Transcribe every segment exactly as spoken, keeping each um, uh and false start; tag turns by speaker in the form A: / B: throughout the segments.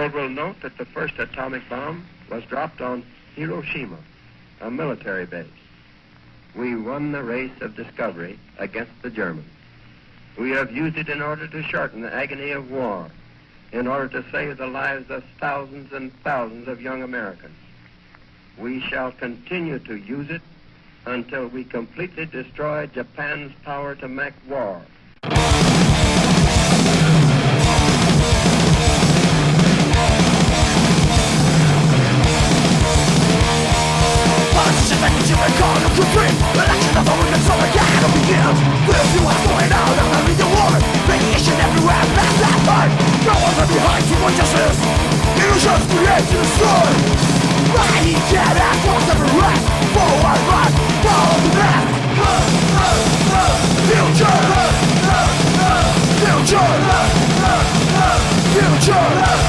A: world will note that the first atomic bomb was dropped on Hiroshima, a military base. We won the race of discovery against the Germans. We have used it in order to shorten the agony of war, in order to save the lives of thousands and thousands of young Americans. We shall continue to use it until we completely destroy Japan's power to make war.
B: Politicians like the children call them to free. Election of over control again will begin. Will you what's going on? I'm gonna lead the war. Radiation everywhere, mass that fight. No one left behind, see what justice. Illusions create to destroy. Right, he can't act, wants every right. Forward, right, follow the man. Future, future, future.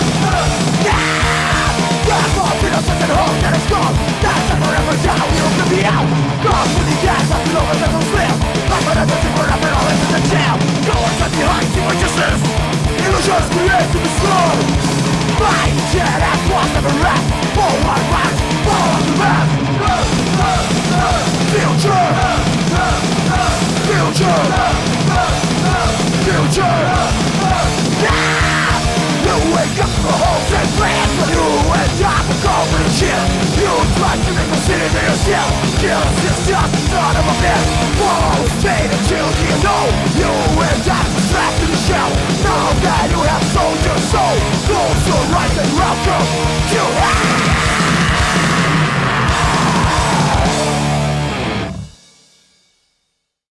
B: Yeah, yeah, more freedom, such a home that is gone. That's a forever down, we don't give me out. Gone with the gas, I'm below and never slim. Life and everything, we're up and all into the jail. No one's left behind, see what justice. Illusions create to destroy. Right, yeah, that's what's never left. Forward, right, follow the man. Future, future, future. Yeah! You wake up from the homes and plans for you and time to go for the shit. You try to make a city to yourself. Guilt is just the start of a myth. Whoa, stay until you know you